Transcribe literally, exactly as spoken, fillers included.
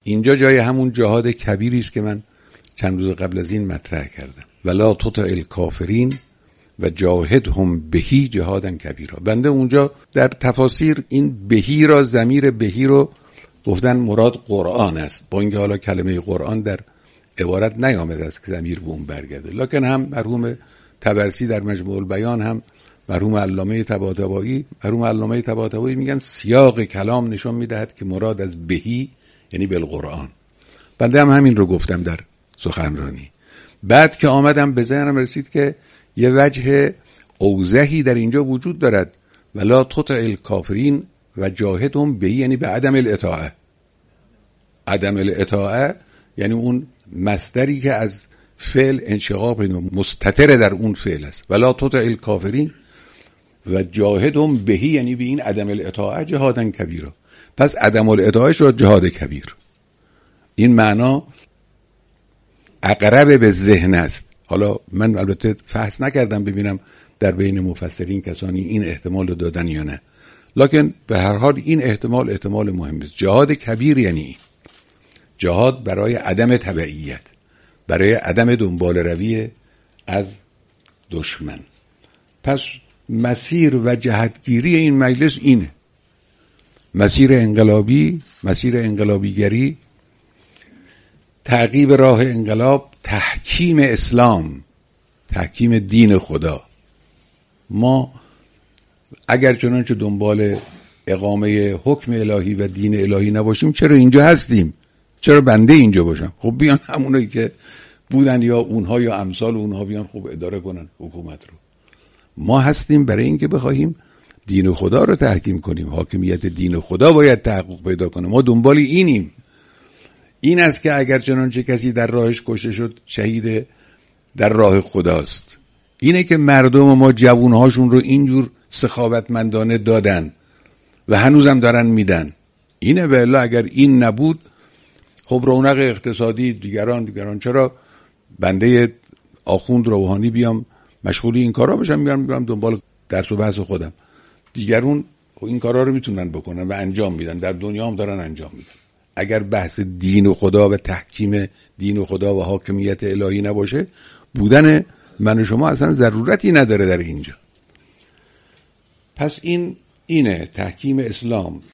اینجا جای همون جهاد کبیری است که من چند روز قبل از این مطرح کردم. ولا تطع الکافرین و جاهدهم بهی جهادا کبیرا. بنده اونجا در تفاسیر این بهی را، ضمیر بهی رو گفتن مراد قرآن است، با اینکه حالا کلمه قرآن در عبارت نیامده است که ضمیر به اون برگرده، لکن هم مرحوم طبرسی در مجموع البیان، هم مرحوم علامه طباطبایی مرحوم علامه طباطبایی میگن سیاق کلام نشون میدهد که مراد از بهی یعنی بالقرآن. بنده هم همین رو گفتم در سخنرانی. بعد که آمدم به ذهنم رسید که یه وجه اوضحی در اینجا وجود دارد، ولا تطع الکافرین و جاهدهم بهی یعنی به عدم الاطاعه. عدم الاطاعه یعنی اون مصدری که از فعل انشقاق پیدا مستتر در اون فعل است. ولا تطع الکافرین و جاهدهم بهی یعنی به این عدم الاطاعه جهادا کبیرا. پس عدم الاطاعه شد جهاد کبیر. این معنا اقرب به ذهن است. حالا من البته فحص نکردم ببینم در بین مفسرین کسانی این احتمال رو دادن یا نه، لکن به هر حال این احتمال احتمال مهمی است. جهاد کبیر یعنی جهاد برای عدم تبعیت، برای عدم دنبال روی از دشمن. پس مسیر و جهتگیری این مجلس اینه. مسیر انقلابی، مسیر انقلابیگری، تعقیب راه انقلاب، تحکیم اسلام، تحکیم دین خدا. ما اگر چنانچه دنبال اقامه حکم الهی و دین الهی نباشیم چرا اینجا هستیم؟ چرا بنده اینجا باشم؟ خب بیان همونایی که بودن یا اونها یا امثال اونها بیان خوب اداره کنن حکومت رو. ما هستیم برای اینکه بخواهیم دین خدا رو تحکیم کنیم، حاکمیت دین خدا باید تحقق پیدا کنه. ما دنبال اینیم. این است که اگر چنانچه کسی در راهش کشته شد شهید در راه خداست. اینه که مردم ما جوانهاشون رو اینجور سخاوتمندانه دادن و هنوزم دارن میدن. اینه. و الا اگر این نبود خب رونق اقتصادی دیگران دیگران چرا بنده آخوند روحانی بیام مشغول این کارا بشم؟ میگم میگم دنبال درس و بحث خودم. دیگرون این کارا رو میتونن بکنن و انجام میدن، در دنیا هم دارن انجام میدن. اگر بحث دین و خدا و تحکیم دین و خدا و حاکمیت الهی نباشه، بودن من و شما اصلا ضرورتی نداره در اینجا. پس این اینه تحکیم اسلام،